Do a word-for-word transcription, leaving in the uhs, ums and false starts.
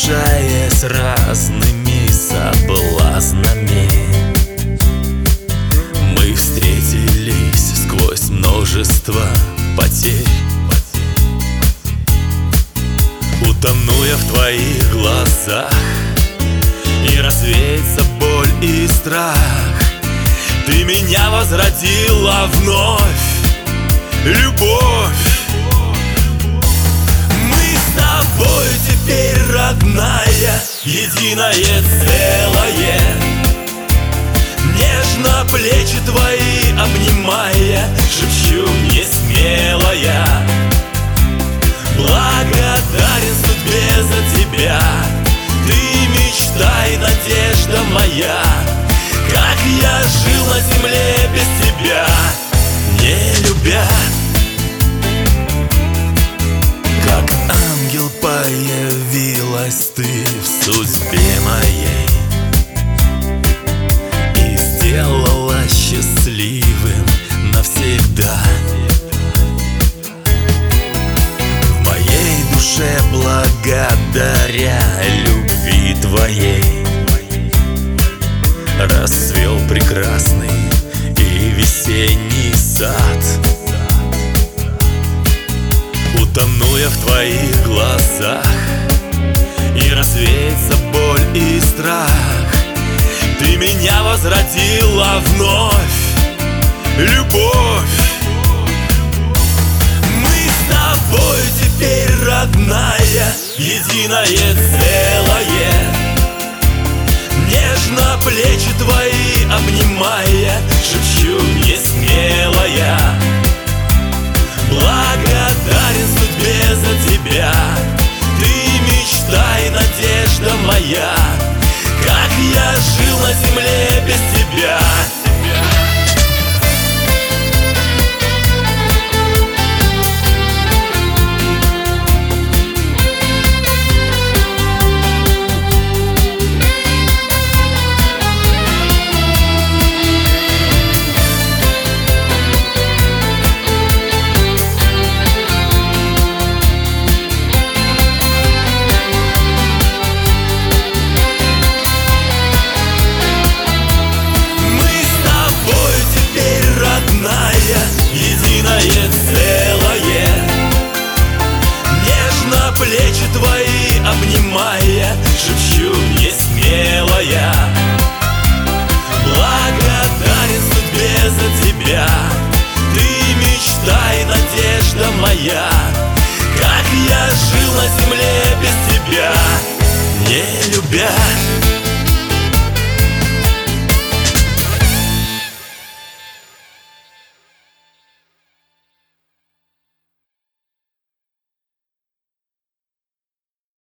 искушаясь разными соблазнами, мы встретились сквозь множество потерь. Утону я в твоих глазах, и развеется боль и страх. Ты меня возродила вновь, любовь. Мы с тобой теперь родная, единое целое. Нежно плечи твои обнимая, шепчу несмелая: благодарен судьбе за тебя. Ты мечта и надежда моя. Как я жил на земле без тебя, не любя. Как ангел появилась ты в судьбе моей и сделала счастливым навсегда. В моей душе благодаря любви твоей расцвел прекрасный и весенний сад. Утону я в твоих глазах, и развеется боль и страх. Ты меня возродила вновь, любовь. Мы с тобой теперь родная, единое целое. Нежно плечи твои обнимая, шепчу несмелая: благодарен судьбе за тебя.